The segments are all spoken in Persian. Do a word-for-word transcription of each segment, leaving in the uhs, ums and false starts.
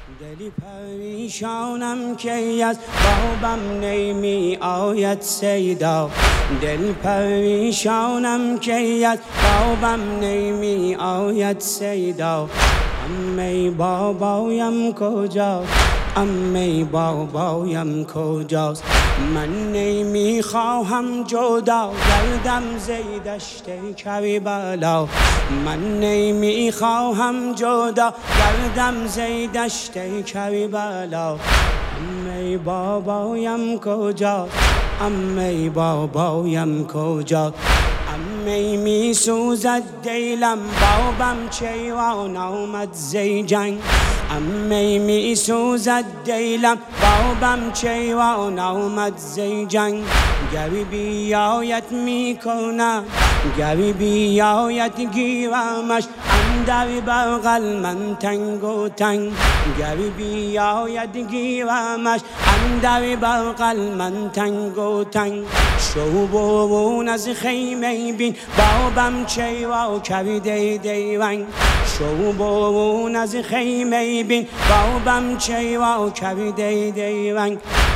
دلی پریشانم که از بابم نمی آید سیدا. دل پریشانم که از بابم نمی آید سیدا. امی بابایم کجاست؟ امی بابایم کجاست؟ من نمی خواهم جدا گردم زی دشت کربلا. من نمی خواهم جدا گردم زی دشت کربلا. امی بابایم کجاست؟ امی بابایم کجاست؟ امی می سوزد دیلم بابم چیوان آمد زی جنگ. امی می سوزد دیلم بابم چیوان آمد زی جنگ. گری بیایت می کنم گری بیایت گیرمش اندر بغل من تنگ و تنگ. گری بیایت گیرمش اندر بغل من تنگ و تنگ. شو برون از خیمه بین بابم چیوا کرده دیرنگ. شو برون از خیمه بین بابم چیوا کرده دیرنگ.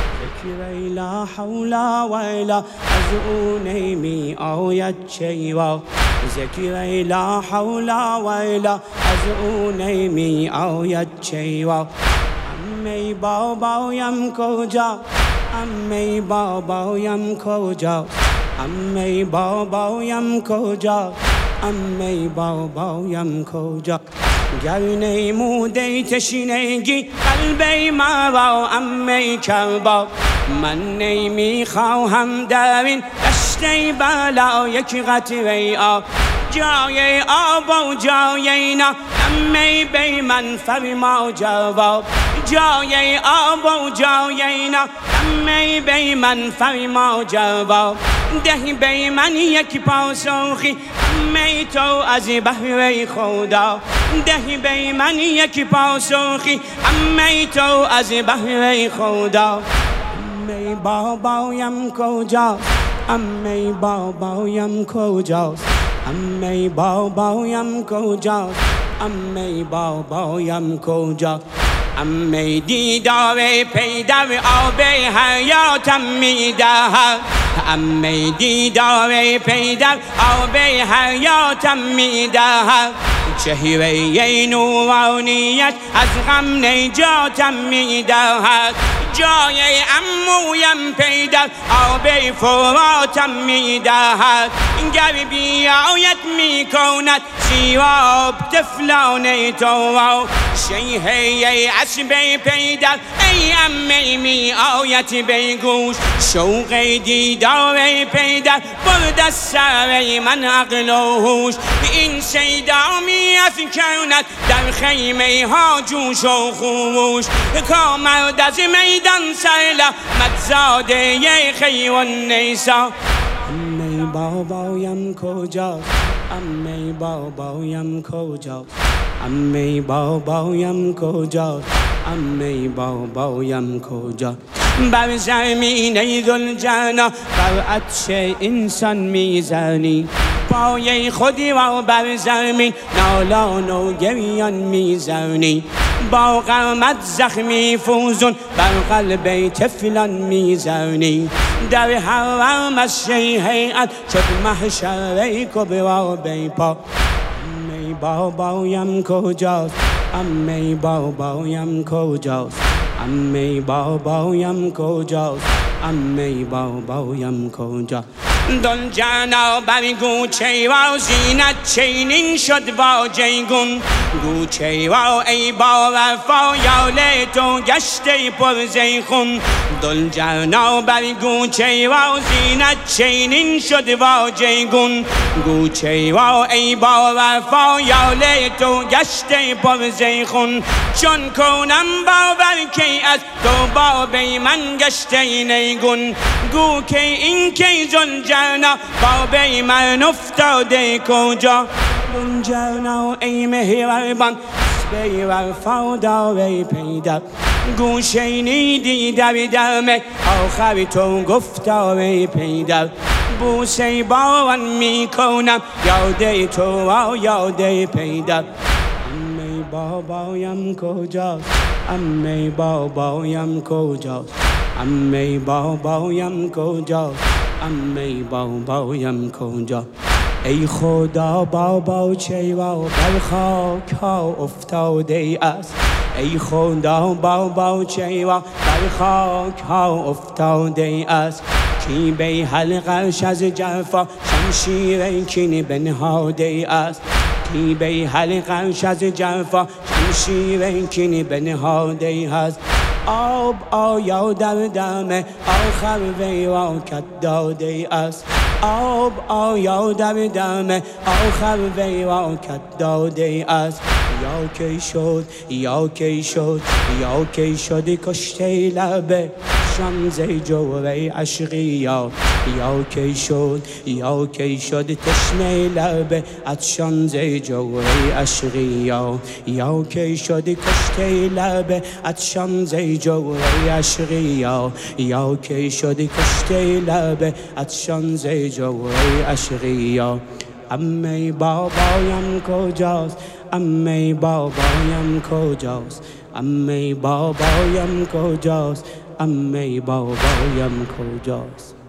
ذکر لا حول ولا از او نمی آید چیوا. ذکر لا حول ولا از او نمی آید چیوا. امی بابایم کجا؟ امی بابایم کجا؟ امی بابایم کجا؟ امی بابایم کجا؟ گر نموده تشنگی قلبی مرا امی کربا. من نمی خواهم در این دشت بلا یک قطره آب. جای آب و جای نه امی بی من فرما جواب. جای آب و جای نه امی بی من فرما جواب. دهی بی من یک پاسخی امی تو از بهر خدا. دهی بی من یک پاسخی امی تو از بهر خدا. امی بابایم کجاست؟ امی بابایم کجاست؟ امی بابایم کجاست؟ امی بابایم کجاست؟ امی دیدار پیدر آب حیاتم میدهد. امی دیدار پیدر آب حیاتم میدهد. چهره نورانیت از غم نجاتم میدهد. جای عمویم پیدر آب فراتم میدهد. گر بیایت میکند سیراب طفلان تو را. شیهه اسب پیدر ای امی می آیت بیگوش. شوق دیدار پیدر برد از سر من عقل و هوش. این سیدا می افکند در خیمه ها جوش و خروش. کامرد از میدان سرلحمت زاده خیر النسا. امی بابایم کجاست؟ امی بابایم کجاست؟ امی بابایم کجاست؟ امی بابایم کجاست؟ بر زمین ذوالجلال بر عطش انسان میزنی. پای خودی را بر زمین نالان و گریان میزنی. با غمت زخمی فوزون بر قلب طفلان میزنی. در حرم از شیهیت شد محشر کبرا بیپا. امی بابایم کجاست؟ امی بابایم کجاست؟ امی بابایم کجاست؟ امی بابایم کجاست؟ ذوالجلال بر گوچه را زینت چینین شد با جیگون. گوچه را ای با وفا یال تو گشته پر زیخون. ذوالجلال بر گوچه را زینت چینین شد با جیگون. گوچه را ای با وفا یال تو گشته پر زیخون. چون کنم باور که از تو بابی من گشته نیگون. گو که این که ذوالجلال بابی من افتاده کجا. ذوالجلال ای مهربان اسبی وفادار پیدر. گو شنیدی در دم آخر تو گفتار پیدر. بوسه باران می کنم یاد تو را یاد پیدر. امی بابایم کجاست عمه بابایم کجاست عمه بابایم کجاست عمه بابایم کجاست ای خدا بابا چرا بر خاک ها افتاده است ای خدا بابا چرا بر خاک ها افتاده است کی به حلقش از جفا شمشیر کینه بنهاده است کی به حلقش از جفا شمشیر کینه بنهاده است آب آیا در دم آخر وی را کت داده است آب آیا در دم آخر وی را کت داده است یا کی شد یا کی شد یا کی شد کشته لب شمز جوره اشقیا یا کی شد یا کی شد تشنه لب عطشان ز جوره اشقیا یا کی شد کشته لب عطشان ز جوره اشقیا یا کی شد کشته لب عطشان ز جوره اشقیا عمه بابایم کجاست عمه بابایم کجاست عمه بابایم کجاست عمه بابایم کجاست